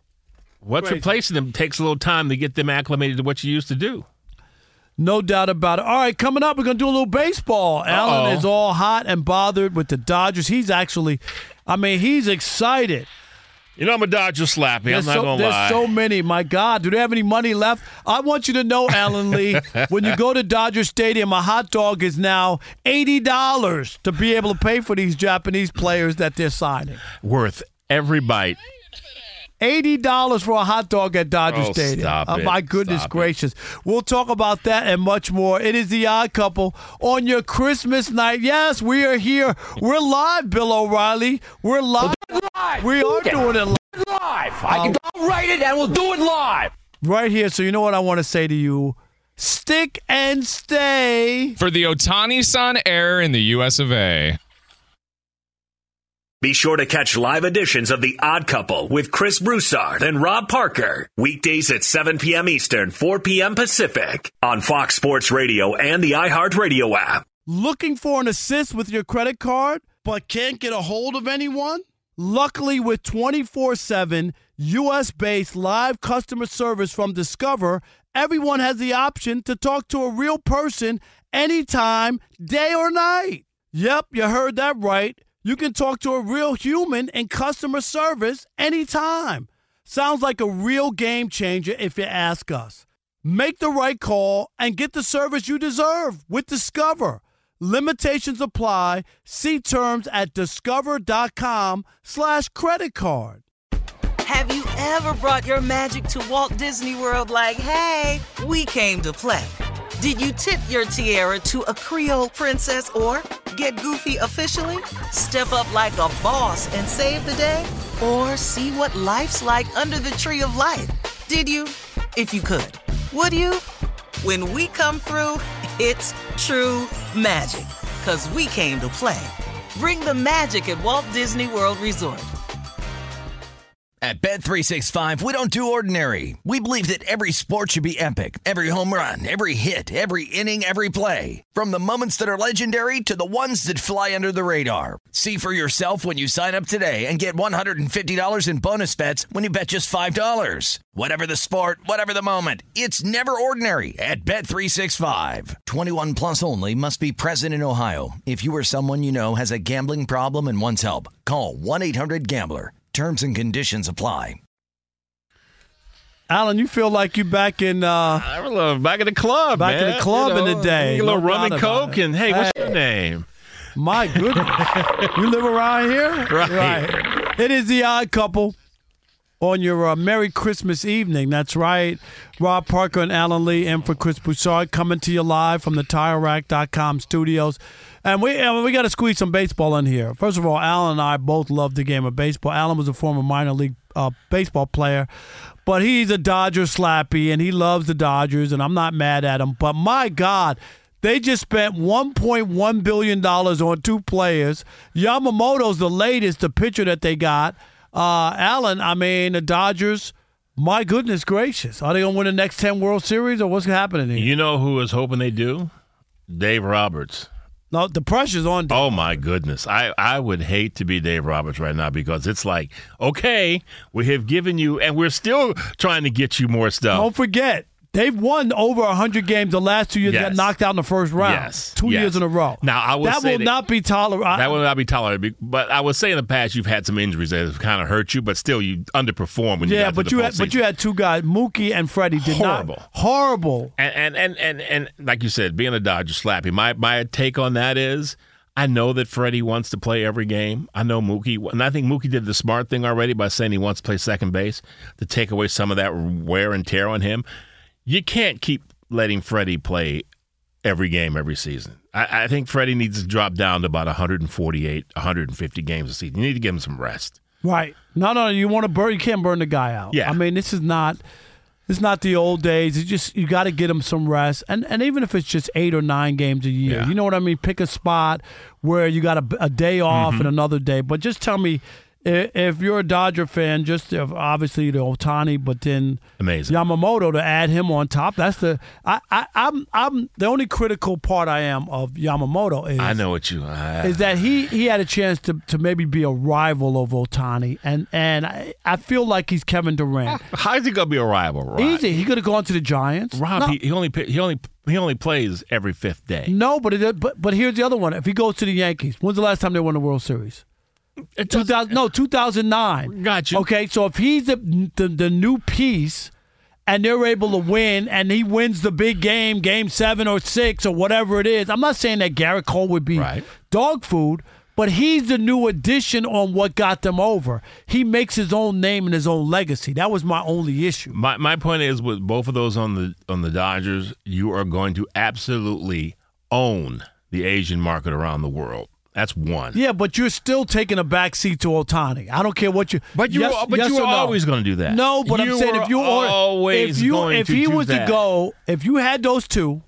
what's
Crazy.
replacing them takes a little time to get them acclimated to what you used to do.
No doubt about it. All right, coming up, we're going to do a little baseball. Uh-oh. Allen is all hot and bothered with the Dodgers. He's actually, I mean, he's excited.
You know, I'm a Dodger slappy.
There's
I'm not
so,
going to lie.
There's so many. My God, do they have any money left? I want you to know, Allen Lee, when you go to Dodger Stadium, a hot dog is now eighty dollars to be able to pay for these Japanese players that they're signing.
Worth every bite.
eighty dollars for a hot dog at Dodger
oh,
Stadium.
Stop
oh,
it.
my goodness
Stop
gracious.
It.
We'll talk about that and much more. It is The Odd Couple on your Christmas night. Yes, we are here. We're live, Bill O'Reilly. We're live.
We'll do it live.
We are
yeah.
doing it live.
Live. I can go write it and we'll do it live.
Right here. So you know what I want to say to you? Stick and stay.
For the Ohtani-san heir in the U S of A.
Be sure to catch live editions of The Odd Couple with Chris Broussard and Rob Parker. Weekdays at seven p.m. Eastern, four p.m. Pacific on Fox Sports Radio and the iHeartRadio app.
Looking for an assist with your credit card, but can't get a hold of anyone? Luckily, with twenty-four seven U S-based live customer service from Discover, everyone has the option to talk to a real person anytime, day or night. Yep, you heard that right. You can talk to a real human in customer service anytime. Sounds like a real game changer if you ask us. Make the right call and get the service you deserve with Discover. Limitations apply. See terms at discover.com slash credit card.
Have you ever brought your magic to Walt Disney World like, hey, we came to play? Did you tip your tiara to a Creole princess or get goofy officially? Step up like a boss and save the day? Or see what life's like under the tree of life? Did you? If you could. Would you? When we come through, it's true magic. 'Cause we came to play. Bring the magic at Walt Disney World Resort.
At Bet three sixty-five, we don't do ordinary. We believe that every sport should be epic. Every home run, every hit, every inning, every play. From the moments that are legendary to the ones that fly under the radar. See for yourself when you sign up today and get one hundred fifty dollars in bonus bets when you bet just five dollars. Whatever the sport, whatever the moment, it's never ordinary at Bet three sixty-five. twenty-one plus only. Must be present in Ohio. If you or someone you know has a gambling problem and wants help, call one eight hundred gambler. Terms and conditions apply.
Alan, you feel like you back in uh,
I love back in the club,
back
man.
in the club
you know,
in the day.
A little
No
rum and
doubt
coke,
about it.
and hey, what's
Hey.
your name?
My goodness. You live around here?
Right.
It is the Odd Couple on your uh, Merry Christmas evening. That's right. Rob Parker and Alan Lee in for Chris Broussard coming to you live from the Tire Rack dot com studios. And we uh, we got to squeeze some baseball in here. First of all, Alan and I both love the game of baseball. Alan was a former minor league uh, baseball player, but he's a Dodger slappy, and he loves the Dodgers, and I'm not mad at him. But my God, they just spent one point one billion dollars on two players. Yamamoto's the latest, the pitcher that they got. Uh, Alan, I mean, the Dodgers, my goodness gracious. Are they going to win the next ten World Series, or what's happening here?
You know who is hoping they do? Dave Roberts.
No, the pressure's on Dave.
Oh, my goodness. I, I would hate to be Dave Roberts right now because it's like, okay, we have given you, and we're still trying to get you more stuff.
Don't forget, they've won over one hundred games the last two years.
Yes.
Got knocked out in the first round.
Yes.
Two
Yes.
years in a row.
Now, I will
that
say
will
that-
not be tolerated.
That will not be tolerated. But I would say in the past you've had some injuries that have kind of hurt you, but still you underperformed when you
Yeah,
got to
but
the
you had,
postseason.
but you had two guys, Mookie and Freddie, did
Horrible.
not horrible.
And and, and and and like you said, being a Dodger slappy, my my take on that is I know that Freddie wants to play every game. I know Mookie, and I think Mookie did the smart thing already by saying he wants to play second base to take away some of that wear and tear on him. You can't keep letting Freddie play every game, every season. I, I think Freddie needs to drop down to about one forty-eight, one fifty games a season. You need to give him some rest.
Right. No, no, you want to burn. You can't burn the guy out.
Yeah.
I mean, this is not. It's not the old days. You just you got to get him some rest, and and even if it's just eight or nine games a year,
Yeah.
you know what I mean. Pick a spot where you got a, a day off
Mm-hmm.
and another day. But just tell me, if, if you're a Dodger fan, just if obviously the Ohtani, but then
Amazing.
Yamamoto to add him on top. That's the I, I I'm I'm the only critical part I am of Yamamoto is
I know what you. Uh,
is that he, he had a chance to, to maybe be a rival of Ohtani, and and I, I feel like he's Kevin Durant.
How is he gonna be a rival? Rob?
Easy, he could have gone to the Giants.
Rob,
no,
he, he only he only he only plays every fifth day.
no, but it, but but here's the other one. If he goes to the Yankees, when's the last time they won the World Series? two thousand no two thousand nine.
Got you.
Okay, so if he's the, the the new piece, and they're able to win, and he wins the big game, game seven or six or whatever it is. I'm not saying that Garrett Cole would be
Right.
dog food, but he's the new addition on what got them over. He makes his own name and his own legacy. That was my only issue.
My my point is with both of those on the on the Dodgers, you are going to absolutely own the Asian market around the world. That's one.
Yeah, but you're still taking a back seat to Ohtani. I don't care what you.
But you
yes,
were, but
yes
you were
or no?
always going to do that.
No, but
You
I'm saying
were
if you or
always
if you
going
if
to
he
do
was
that.
to go, if you had those two,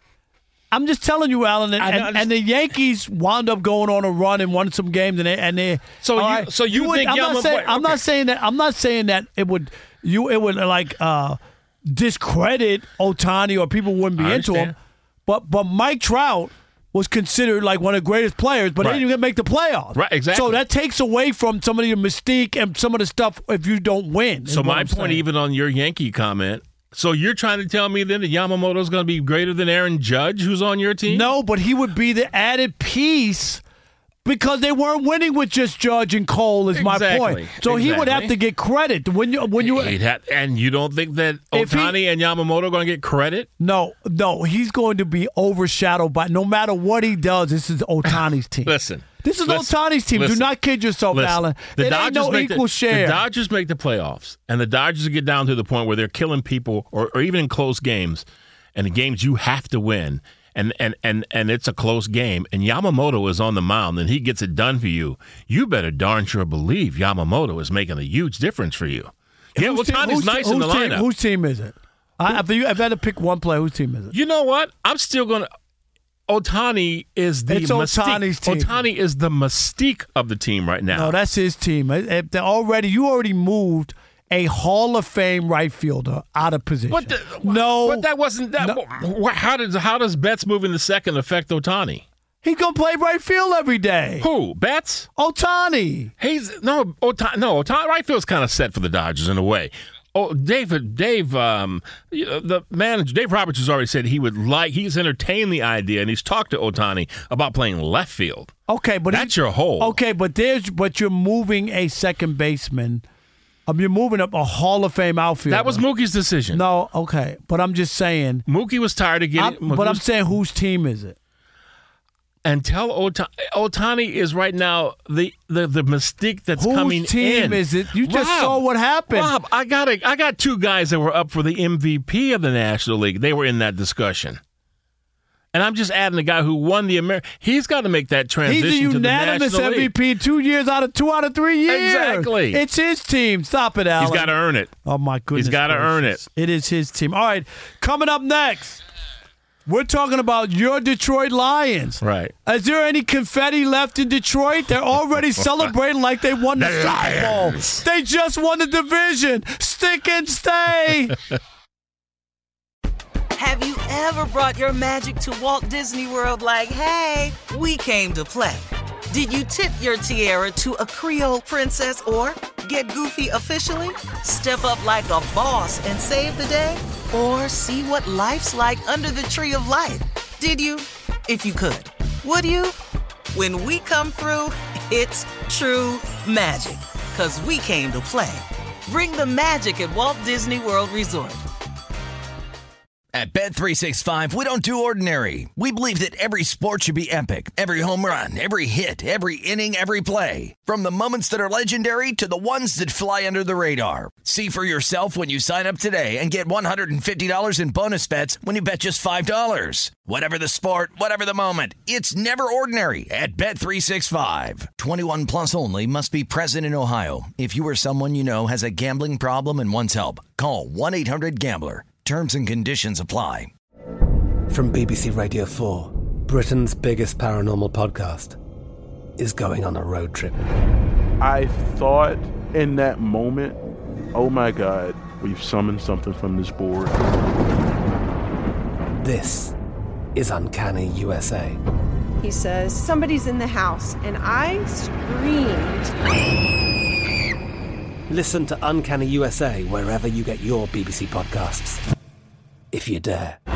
I'm just telling you, Alan, and,
I know,
and, and the Yankees wound up going on a run and won some games, and they and they.
So
all
you-
right,
so you
would,
think
I'm not
Yamamoto-
saying I'm
okay.
not saying that I'm not saying that it would you it would like uh, discredit Ohtani or people wouldn't be
I
into him,
understand.
but but Mike Trout was considered like one of the greatest players, but
Right.
they didn't even make the playoffs.
Right, exactly.
So that takes away from some of the mystique and some of the stuff if you don't win. is
So
what
my
I'm
point,
saying.
even on your Yankee comment, so you're trying to tell me then that Yamamoto's going to be greater than Aaron Judge, who's on your team?
No, but he would be the added piece because they weren't winning with just Judge and Cole. Is my
Exactly,
point. So he would have
exactly.
to get credit when you when you.
He'd have- and you don't think that
If he-
Ohtani and Yamamoto are going to get credit?
No, no, he's going to be overshadowed by no matter what he does. This is Ohtani's team.
Listen.
This is
listen,
Ohtani's team.
listen,
Do not kid yourself,
listen.
Alan.
The
it
Dodgers
ain't no
make
equal
the,
share.
The Dodgers make the playoffs, and the Dodgers get down to the point where they're killing people, or, or even in close games, and the games you have to win, and, and, and, and it's a close game, and Yamamoto is on the mound, and he gets it done for you. You better darn sure believe Yamamoto is making a huge difference for you. Yeah,
Whose team-
Ohtani's
whose-
nice in the
whose team-
lineup.
Whose team is it? I, if you if I had to pick one player, whose team is it?
You know what? I'm still going to. Ohtani is the
It's
mystique.
Ohtani's team.
Ohtani is the mystique of the team right now.
No, that's his team. It- it- they're already, you already moved a Hall of Fame right fielder out of position.
But the,
no,
but that wasn't that.
No.
wh- How does how does Betts moving to second affect Ohtani?
He's gonna play right field every day.
Who? Betts?
Ohtani.
He's no Ohtani. No, Ohtani. Right field's kind of set for the Dodgers in a way. Oh, David, Dave, um, you know, the manager, Dave Roberts has already said he would like. He's entertained the idea, and he's talked to Ohtani about playing left field.
Okay, but
that's
he,
your hole.
Okay, but there's but you're moving a second baseman. Um, you're moving up a Hall of Fame outfielder.
That was Mookie's decision.
No, okay, but I'm just saying.
Mookie was tired of getting.
I'm, but I'm saying, whose team is it?
And tell Ohtani, Ohtani is right now the, the, the mystique that's
Whose
coming in.
Whose team is it? You just
Rob,
saw what happened.
Rob, I got a, I got two guys that were up for the M V P of the National League. They were in that discussion. And I'm just adding the guy who won the American. He's got to make that transition.
He's a
to the
unanimous
National
M V P
League.
two years out of two out of three years.
Exactly.
It's his team. Stop it, Alan.
He's got to earn it.
Oh, my goodness.
He's got to earn it.
It is his team. All right, coming up next, we're talking about your Detroit Lions.
Right.
Is there any confetti left in Detroit? They're already celebrating like they won the,
The
Super Bowl.
Lions.
They just won the division. Stick and stay.
Have you ever brought your magic to Walt Disney World like, hey, we came to play? Did you tip your tiara to a Creole princess or get goofy officially? Step up like a boss and save the day? Or see what life's like under the tree of life? Did you? If you could. Would you? When we come through, it's true magic. 'Cause we came to play. Bring the magic at Walt Disney World Resort.
At Bet three sixty-five, we don't do ordinary. We believe that every sport should be epic. Every home run, every hit, every inning, every play. From the moments that are legendary to the ones that fly under the radar. See for yourself when you sign up today and get one hundred fifty dollars in bonus bets when you bet just five dollars. Whatever the sport, whatever the moment, it's never ordinary at Bet three sixty-five. twenty-one plus only. Must be present in Ohio. If you or someone you know has a gambling problem and wants help, call one eight hundred gambler. Terms and conditions apply.
From B B C Radio four, Britain's biggest paranormal podcast is going on a road trip.
I thought in that moment, oh my God, we've summoned something from this board.
This is Uncanny U S A.
He says, somebody's in the house, and I screamed.
Listen to Uncanny U S A wherever you get your B B C podcasts, if you dare.